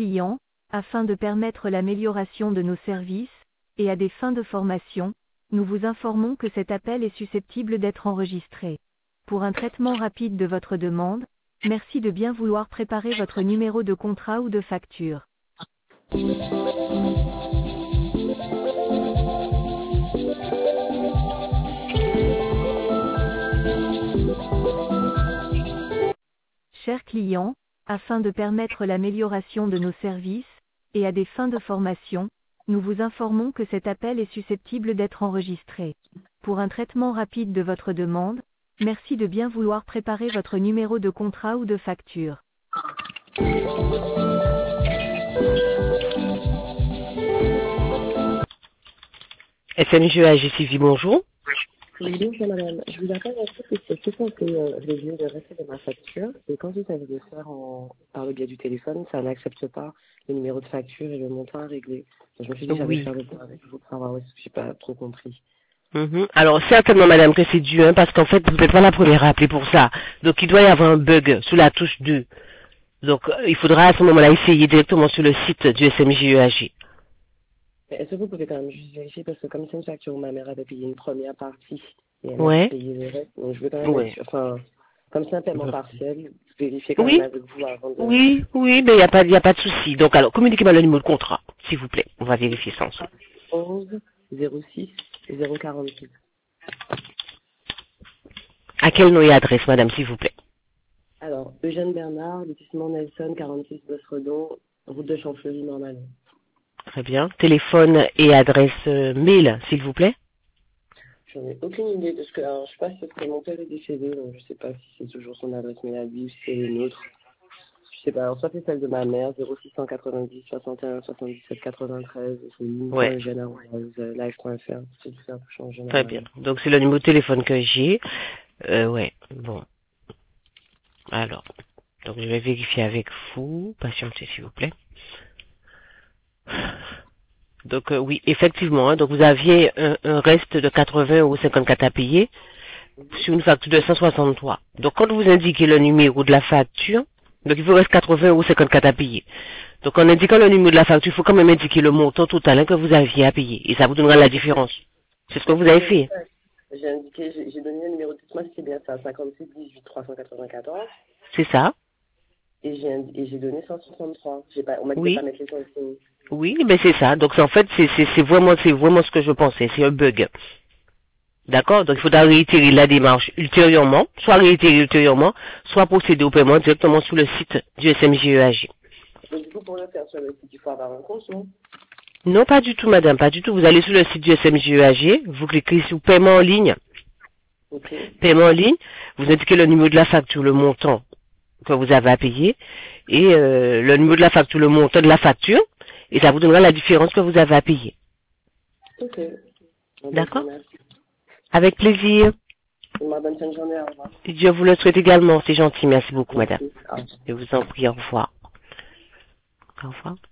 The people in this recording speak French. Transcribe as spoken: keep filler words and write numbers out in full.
client, afin de permettre l'amélioration de nos services, et à des fins de formation, nous vous informons que cet appel est susceptible d'être enregistré. Pour un traitement rapide de votre demande, merci de bien vouloir préparer votre numéro de contrat ou de facture. Chers clients, afin de permettre l'amélioration de nos services, et à des fins de formation, nous vous informons que cet appel est susceptible d'être enregistré. Pour un traitement rapide de votre demande, merci de bien vouloir préparer votre numéro de contrat ou de facture. S M G A G C V, bonjour. Oui, bonjour madame. Je vous appelle parce que c'est tout simple que euh, je viens de rester de ma facture et quand j'essaie de le faire en, par le biais du téléphone, ça n'accepte pas le numéro de facture et le montant à régler. Donc, je me suis dit que j'allais Oui. faire le point avec vous pour savoir, si j'ai pas trop compris. Mhm. Alors, certainement, madame, que c'est dû, hein, parce qu'en fait, vous n'êtes pas la première à appeler pour ça. Donc, il doit y avoir un bug sous la touche deux. Donc, euh, il faudra à ce moment-là essayer directement sur le site du S M J E A G. Mais est-ce que vous pouvez quand même juste vérifier parce que comme c'est une facture où ma mère avait payé une première partie et elle avait Ouais. payé le reste, donc je veux quand même Ouais. être sûr, enfin, comme c'est un paiement Mhm. partiel, vérifier quand même Oui. avec vous avant de... Oui, oui, mais il n'y a pas, il y a pas de souci. Donc, alors, communiquez-moi le numéro de contrat, s'il vous plaît. On va vérifier ça ensemble. onze zéro six zéro quarante-six. À quel nom et adresse, madame, s'il vous plaît? Alors, Eugène Bernard, lotissement Nelson, quarante-six Bosredon, route de Champfleury, Normalement. Très bien. Téléphone et adresse euh, mail, s'il vous plaît. J'en ai aucune idée de ce que... Alors, je sais pas si c'est mon père est décédé, donc je sais pas si c'est toujours son adresse mail à lui ou si c'est une autre. Je sais pas, alors soit c'est celle de ma mère, zéro six cent quatre-vingt-dix soixante et un soixante-dix-sept quatre-vingt-treize, c'est Ouais. live point f r, c'est tout ça peut changer Très bien. normalement. Donc, c'est le numéro de téléphone que j'ai. Euh, ouais. Bon. Alors. Donc, je vais vérifier avec vous. Patientez, s'il vous plaît. Donc, euh, oui, effectivement. Hein, donc, vous aviez un, un reste de quatre-vingts euros cinquante-quatre à payer sur une facture de cent soixante-trois. Donc, quand vous indiquez le numéro de la facture, donc il vous reste quatre-vingts euros cinquante-quatre à payer. Donc, en indiquant le numéro de la facture, il faut quand même indiquer le montant total hein, que vous aviez à payer. Et ça vous donnera la différence. C'est ce que Mais vous j'ai avez indiqué, fait. j'ai indiqué, j'ai j'ai donné le numéro de moi c'est bien ça, cinquante-six dix-huit trois cent quatre-vingt-quatorze, C'est ça? et j'ai indi- et j'ai donné cent soixante-trois. J'ai pas, on m'a dit de Oui. pas mettre les centimes. Oui, mais c'est ça. Donc, en fait, c'est c'est- c'est vraiment, c'est vraiment ce que je pensais. C'est un bug. D'accord? Donc, il faudra réitérer la démarche ultérieurement, soit réitérer ultérieurement, soit procéder au paiement directement sur le site du S M J E A G. Donc du coup, pour le faire sur le site, il faut avoir un compte, non? Non, pas du tout, madame, pas du tout. Vous allez sur le site du S M J E A G, vous cliquez sur paiement en ligne. Ok. Paiement en ligne, vous indiquez le numéro de la facture, le montant que vous avez à payer, et euh, le numéro de la facture, le montant de la facture, et ça vous donnera la différence que vous avez à payer. Ok. Bon, ben, je vous D'accord? remercie. Avec plaisir. Ma bonne fin de journée, au revoir. Dieu vous le souhaite également, c'est gentil. Merci beaucoup, madame. Merci. Au revoir. Je vous en prie, au revoir. Au revoir.